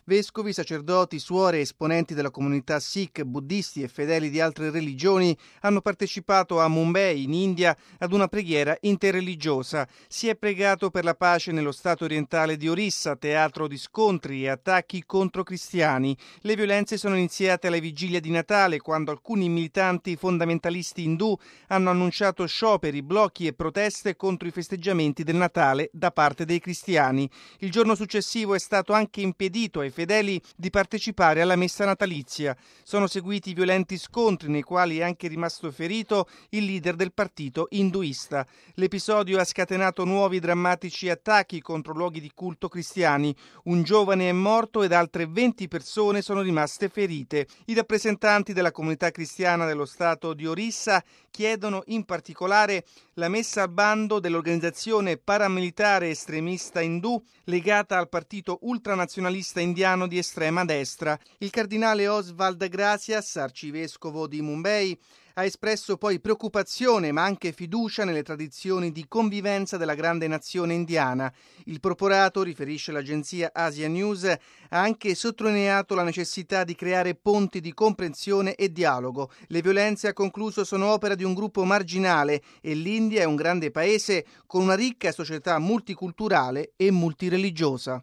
Vescovi, sacerdoti, suore e esponenti della comunità Sikh, buddisti e fedeli di altre religioni hanno partecipato a Mumbai, in India, ad una preghiera interreligiosa. Si è pregato per la pace nello stato orientale di Orissa, teatro di scontri e attacchi contro cristiani. Le violenze sono iniziate alla vigilia di Natale, quando alcuni militanti fondamentalisti indù hanno annunciato scioperi, blocchi e proteste contro i festeggiamenti del Natale da parte dei cristiani. Il giorno successivo è stato anche impedito ai fedeli di partecipare alla messa natalizia. Sono seguiti violenti scontri nei quali è anche rimasto ferito il leader del partito induista. L'episodio ha scatenato nuovi drammatici attacchi contro luoghi di culto cristiani. Un giovane è morto ed altre 20 persone sono rimaste ferite. I rappresentanti della comunità cristiana dello stato di Orissa chiedono in particolare la messa al bando dell'organizzazione paramilitare estremista indù legata al partito ultranazionalista indiano di estrema destra. Il cardinale Oswald Gracias, arcivescovo di Mumbai, ha espresso poi preoccupazione ma anche fiducia nelle tradizioni di convivenza della grande nazione indiana. Il proporato, riferisce l'agenzia Asia News, ha anche sottolineato la necessità di creare ponti di comprensione e dialogo. Le violenze, ha concluso, sono opera di un gruppo marginale e l'India è un grande paese con una ricca società multiculturale e multireligiosa.